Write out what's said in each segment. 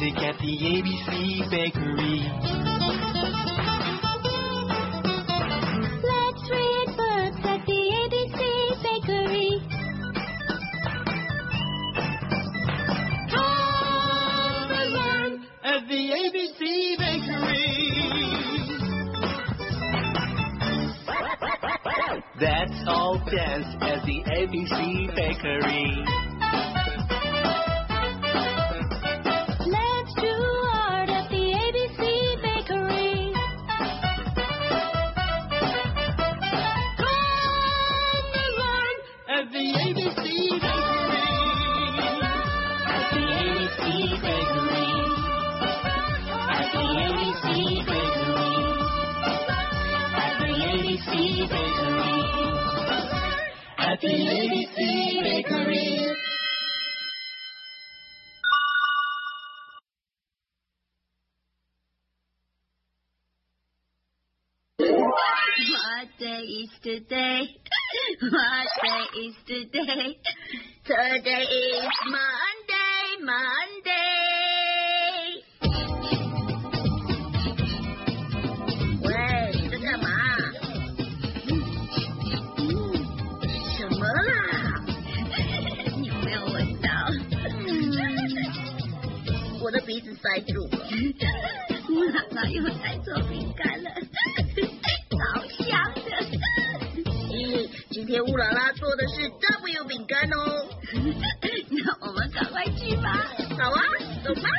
music at the ABC Bakery. Let's read books at the ABC Bakery. Come and learn at the ABC Bakery. Let's all dance at the ABC Bakery. Let's do art at the ABC Bakery. Come and learn at the ABC Bakery. At the ABC Bakery. At the ABC Bakery. At the ABC Bakery. At the ABC Bakery. What day is today? What day is today? Today is Monday, Monday. 喂，你在干嘛？什么啦？你有没有闻到？我的鼻子塞住了。乌拉拉又在做饼干了。好香的！咦，今天乌拉拉做的是 W 饼干哦。那我们赶快去吧。好啊，走吧。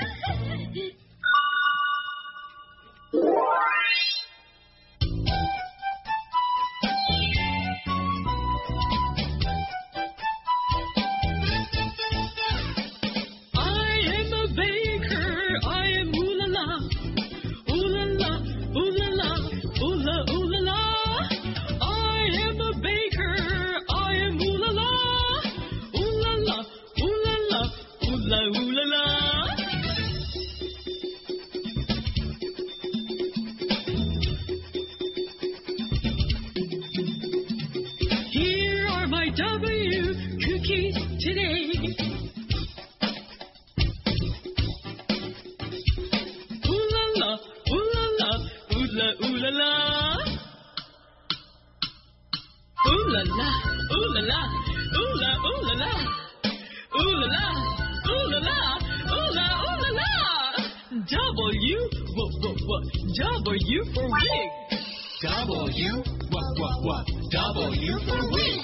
W for wig. W, what, W for wig.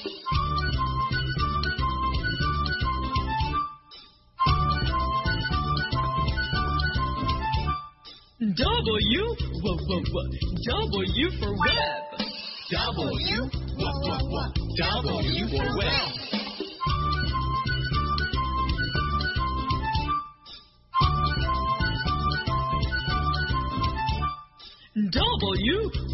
W, what, W for web. W, what, W for web. W,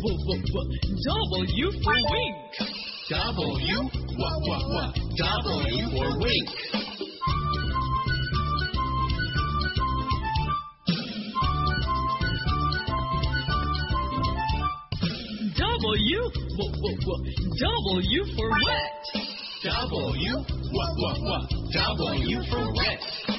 W for wink. W, what, W for wink. W, W for wet. W, what, W for wet.